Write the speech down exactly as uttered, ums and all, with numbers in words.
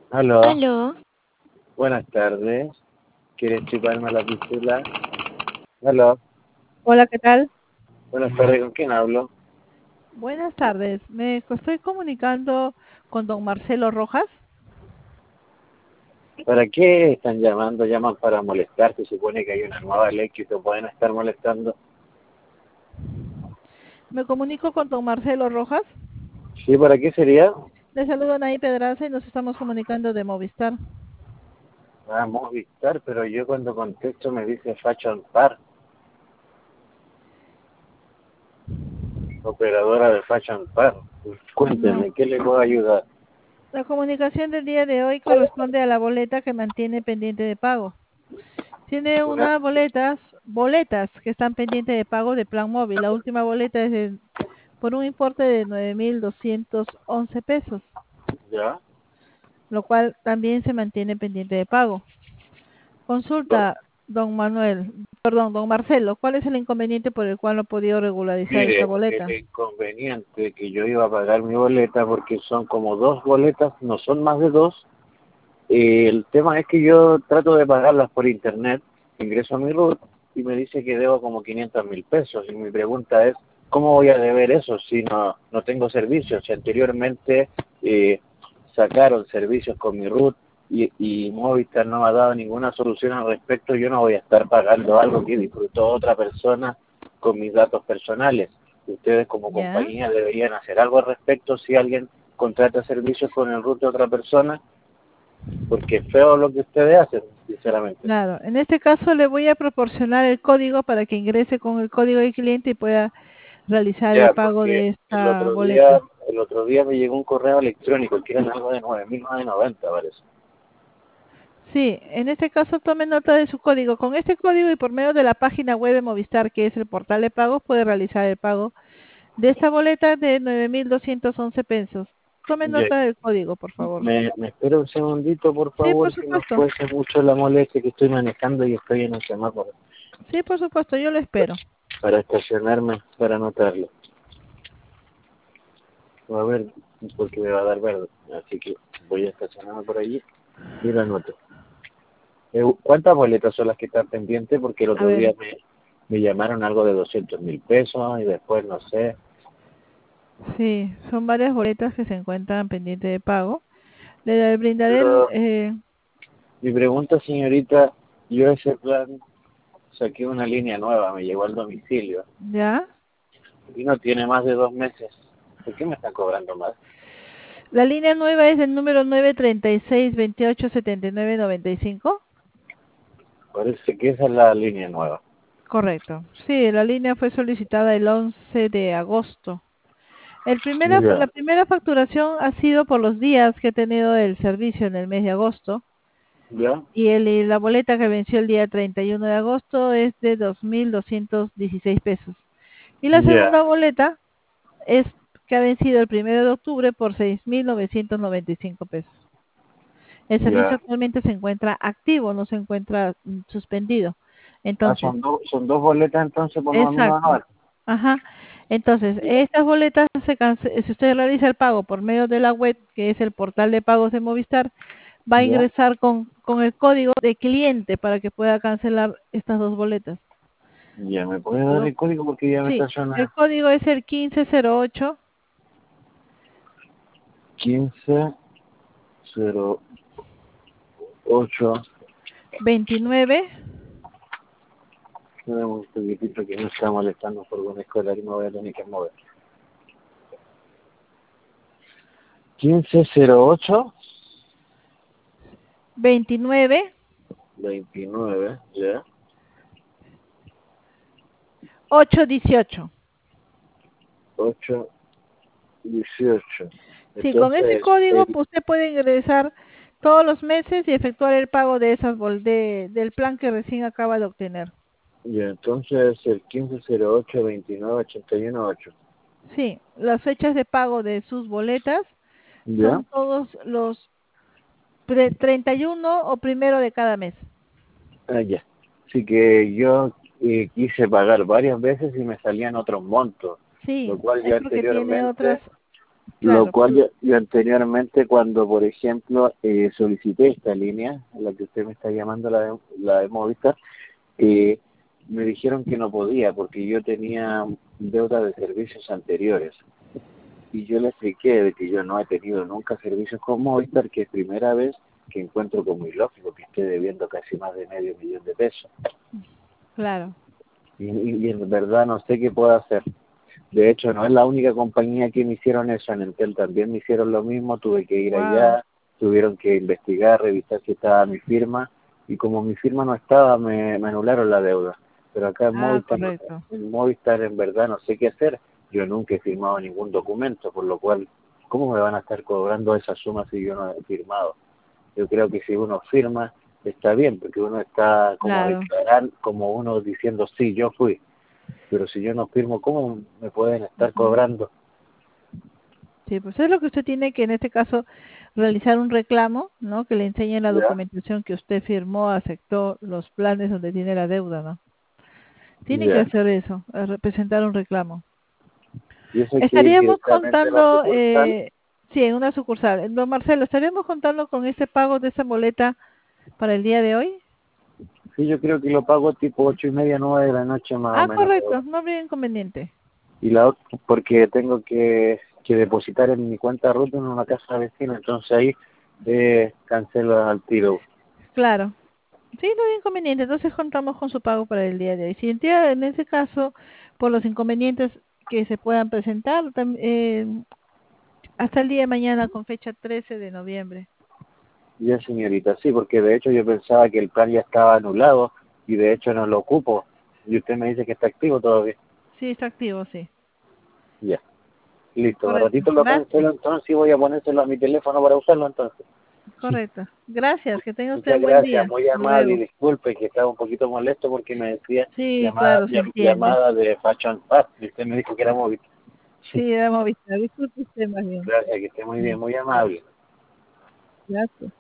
Aló, Aló, buenas tardes. ¿Quieres chuparme la pistola? Aló, Hola, ¿qué tal? buenas tardes. ¿Con quién hablo? Buenas tardes. Me estoy comunicando con don Marcelo Rojas. ¿Para qué están llamando? Llaman para molestar. Se supone que hay una nueva ley que te pueden estar molestando. Me comunico con don Marcelo Rojas. ¿Sí? ¿Para qué sería? Le saludo Anaí Pedraza y nos estamos comunicando de Movistar. Ah, Movistar, pero yo cuando contesto me dice Fashion Par, operadora de Fashion Par. No. Cuénteme, ¿qué le puedo ayudar? La comunicación del día de hoy corresponde a la boleta que mantiene pendiente de pago. Tiene Una, unas boletas, boletas que están pendientes de pago de plan móvil. La última boleta es de- por un importe de nueve mil doscientos once pesos, ¿ya? lo cual también se mantiene pendiente de pago. Consulta, don Manuel, perdón, don Marcelo, ¿cuál es el inconveniente por el cual no ha podido regularizar esta Mire, el boleta? inconveniente que yo iba a pagar mi boleta porque son como dos boletas, no son más de dos. Eh, el tema es que yo trato de pagarlas por internet, ingreso a mi RUT y me dice que debo como quinientos mil pesos. Y mi pregunta es, ¿cómo voy a deber eso si no, no tengo servicios? Si anteriormente eh, sacaron servicios con mi RUT y, y Movistar no me ha dado ninguna solución al respecto, yo no voy a estar pagando algo que disfrutó otra persona con mis datos personales. Ustedes como ¿Ya? compañía deberían hacer algo al respecto si alguien contrata servicios con el RUT de otra persona, porque es feo lo que ustedes hacen, sinceramente. Claro, en este caso le voy a proporcionar el código para que ingrese con el código del cliente y pueda realizar el Ya, pago porque de el esta otro día, boleta. el otro día me llegó un correo electrónico que era algo de nueve mil novecientos noventa, parece. Sí, en este caso tome nota de su código. Con este código y por medio de la página web de Movistar, que es el portal de pagos, puede realizar el pago de esta boleta de nueve mil doscientos once pesos. Tome Ya, nota del código, por favor. me, me espera un segundito, por Sí, por favor, que no supuesto. fuese mucho la molestia que estoy manejando y estoy en el semáforo Sí, por supuesto, yo lo espero. para estacionarme, para anotarlo. A ver, porque me va a dar verde, así que voy a estacionarme por allí y lo anoto. Eh, ¿Cuántas boletas son las que están pendientes? Porque el A otro ver, día me, me llamaron algo de doscientos mil pesos y después no sé. sí, son varias boletas que se encuentran pendientes de pago. Le brindaré el, Pero eh, mi pregunta, señorita, yo ese plan saqué una línea nueva, me llegó al domicilio ya. y no tiene más de dos meses. ¿Por qué me están cobrando más? La línea nueva es el número nueve treinta y seis veintiocho setenta y nueve noventa y cinco. Parece que esa es la línea nueva. Correcto. Sí, la línea fue solicitada el once de agosto. El primera, Ya, la primera facturación ha sido por los días que he tenido el servicio en el mes de agosto. ya, Y, el, y la boleta que venció el día treinta y uno de agosto es de dos mil doscientos dieciséis pesos. Y la ya, segunda boleta es que ha vencido el primero de octubre por seis mil novecientos noventa y cinco pesos. El servicio ya. actualmente se encuentra activo, no se encuentra mm, suspendido. Ah, Entonces, son, dos son dos boletas entonces por nueve mil exacto. novecientos Ajá. Entonces, noventa. estas boletas, se cance- si usted realiza el pago por medio de la web, que es el portal de pagos de Movistar, va a Ya, ya. ingresar con, con el código de cliente para que pueda cancelar estas dos boletas. Ya, ¿me puede dar Lo- el código porque ya me sí, está el sonando? código es el quince cero ocho quince cero ocho. veintinueve Un poquitito que me está molestando por una escolar y me voy a tener que mover. quince cero ocho veintinueve veintinueve, ya, ocho dieciocho. ocho dieciocho. Sí, con ese Entonces, código el, pues, usted puede ingresar todos los meses y efectuar el pago de esas bol de, del plan que recién acaba de obtener. ya, entonces el quince cero ocho veintinueve ochenta y uno ocho. Sí, las fechas de pago de sus boletas Ya, son todos los pre- treinta y uno o primero de cada mes. ah, ya. Así que yo eh, quise pagar varias veces y me salían otros montos, lo Sí, cual es yo porque tiene otras, anteriormente, Lo Claro, cual yo, yo anteriormente, cuando por ejemplo eh, solicité esta línea, a la que usted me está llamando, la de, la de Movistar, eh, me dijeron que no podía porque yo tenía deuda de servicios anteriores. Y yo le expliqué de que yo no he tenido nunca servicios con Movistar, que es primera vez que encuentro como ilógico que esté debiendo casi más de medio millón de pesos. claro. Y, y, y en verdad no sé qué puedo hacer. De hecho, no es la única compañía que me hicieron eso. En Entel también me hicieron lo mismo. Tuve que ir Wow. allá, tuvieron que investigar, revisar si estaba mi firma. Y como mi firma no estaba, me, me anularon la deuda. Pero acá en Ah, Movistar, correcto. en Movistar en verdad no sé qué hacer. Yo nunca he firmado ningún documento, por lo cual, ¿cómo me van a estar cobrando esa suma si yo no he firmado? Yo creo que si uno firma, está bien, porque uno está como Claro. declarando, como uno diciendo, sí, yo fui. Pero si yo no firmo, ¿cómo me pueden estar Ujú. cobrando? Sí, pues es lo que usted tiene que en este caso realizar un reclamo, ¿no? Que le enseñe la Ya, documentación que usted firmó, aceptó los planes donde tiene la deuda, ¿no? Tiene que ya. hacer eso, eh, representar un reclamo. Y eso hay que ir Estaríamos directamente a la contando, sucursal. eh, sí, en una sucursal. Don Marcelo, ¿estaríamos contando con este pago de esa boleta para el día de hoy? Sí, yo creo que lo pago tipo ocho y media, nueve de la noche más o Ah, menos. correcto, no habría inconveniente. Y la otra, porque tengo que, que depositar en mi cuenta ruta en una casa vecina, entonces ahí eh, cancelo al tiro. Claro. Sí, no hay inconveniente. Entonces contamos con su pago para el día de hoy. Si en, día- en ese caso, por los inconvenientes que se puedan presentar, tam- eh, hasta el día de mañana con fecha trece de noviembre. Ya, señorita, sí, porque de hecho yo pensaba que el plan ya estaba anulado y de hecho no lo ocupo. Y usted me dice que está activo todavía. Sí, está activo, sí. Ya, listo. A Correcto. ratito lo Gracias. cancelo entonces y voy a ponérselo a mi teléfono para usarlo entonces. Correcto. Gracias. Que tenga usted Muchas un buen gracias, día. muy Hasta amable y luego. disculpe que estaba un poquito molesto porque me decía Sí, llamada claro, se llam- entiende. llamada de Fashion Fast y usted me dijo que era móvil. Sí, hemos visto. Disculpe usted más bien. Gracias, que esté muy bien, muy amable. Gracias.